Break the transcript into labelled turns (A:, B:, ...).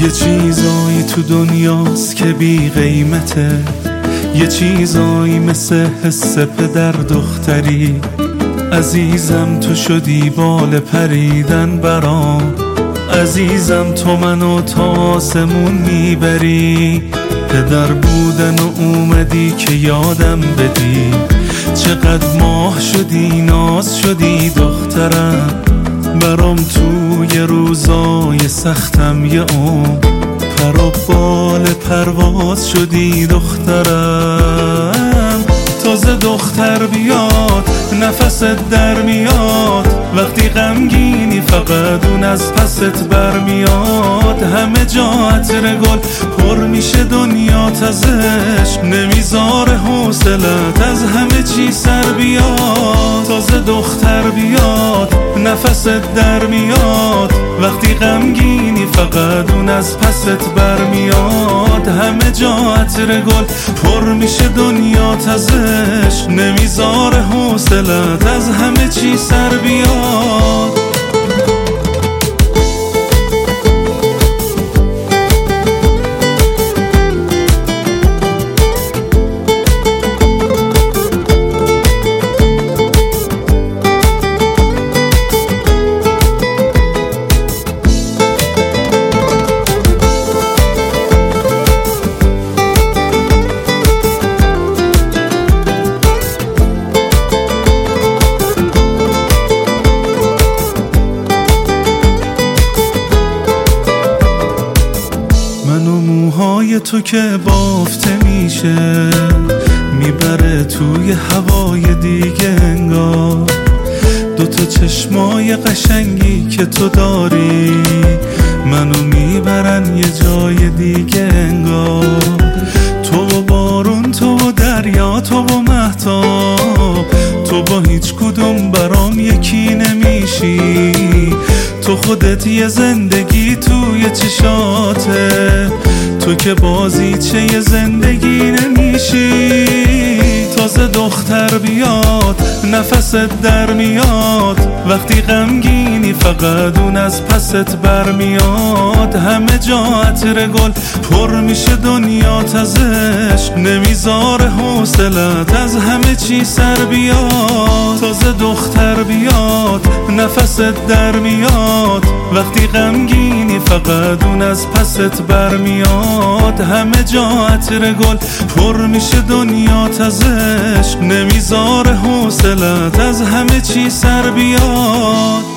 A: یه چیزایی تو دنیاست که بی قیمته، یه چیزایی مثل حس پدر دختری. عزیزم تو شدی بال پریدن برام، عزیزم تو منو تا آسمون میبری. پدر بودن و اومدی که یادم بدی، چقدر ماه شدی ناز شدی دخترم. برام توی روزای سختم یه عمر پر و بال پرواز شدی دخترم. تازه دختر بیاد نفست در میاد، وقتی غمگینی فقط اون از پست برمیاد. همه جا عطر گل پر میشه دنیات ازش، نمیذاره حوصلت از همه چی سر بیاد. تازه دختر بیاد نفست در میاد، وقتی غمگینی فقط اون از پست برمیاد. همه جا عطر گل پر میشه دنیات ازش، نمیذاره حوصلت از همه چی سر بیاد. موهای تو که بافته میشه، میبره توی هوای دیگه انگار. دوتا چشمای قشنگی که تو داری منو میبرن یه جای دیگه انگار. تو و بارون، تو و دریا، تو و مهتاب، تو با هیچ کدوم برام یکی نمیشی. تو خودت یه زندگی توی چشاته، تو که بازیچه یه زندگی نمیشی. تازه دختر بیاد نفست در میاد، وقتی غمگینی فقط اون از پست برمیاد. همه جا عطر گل پر میشه دنیات ازش، نمیذاره حوصلت از همه چی سر بیاد. تازه دختر بیاد نفست در میاد، وقتی غمگینی فقط اون از پست برمیاد. همه جا عطر گل پر میشه دنیات ازش، نمیذاره حوصلت از همه چی سر بیاد.